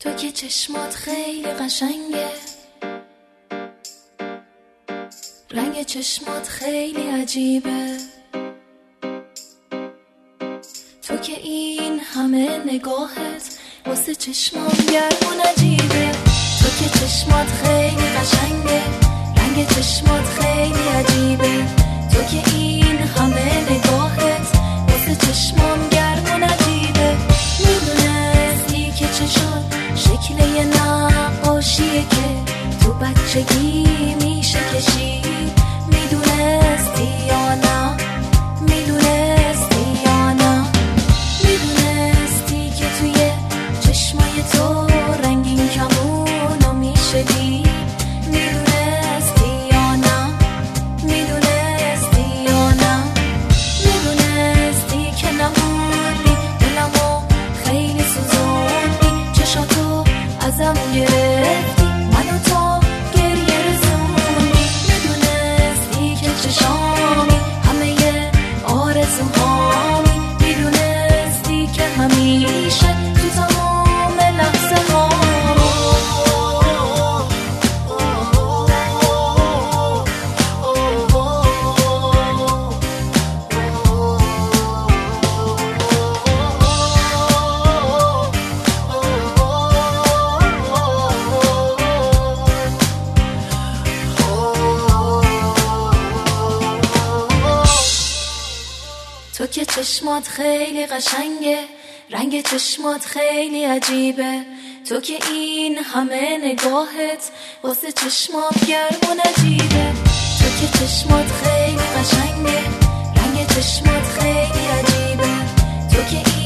تو که چشمات خیلی قشنگه، رنگ چشمات خیلی عجیبه. تو که این همه نگاهت واسه چشمام گرم و نجیبه. تو که چشمات خیلی قشنگه، رنگ چشمات خیلی عجیبه. تو که این همه نگاهت واسه چشمام گرم و نجیبه. میدونستی که چشات شکل یه نقاشیه که تو بچگی میشه کشید؟ میدونستی یا نه؟ میدونستی یا نه؟ میدونستی که توی چشمای تو رنگین کمونو میشه دید؟ میدونستی یا نه؟ میدونستی یا نه؟ میدونستی که نموندی دلمو خیلی سوزوندی، چشاتو ازم گرفتی منو تا گریه رسوندی. میدونستی که چشامی همه آرزوهامی، میدونستی که همیشه تو تمام لحظه ها تو که چشمات خیلی قشنگه، رنگ چشمات خیلی عجیبه. تو که این همه نگاهت واسه چشمات گرم و نجیبه. تو که چشمات خیلی قشنگه، رنگ چشمات خیلی عجیبه. تو که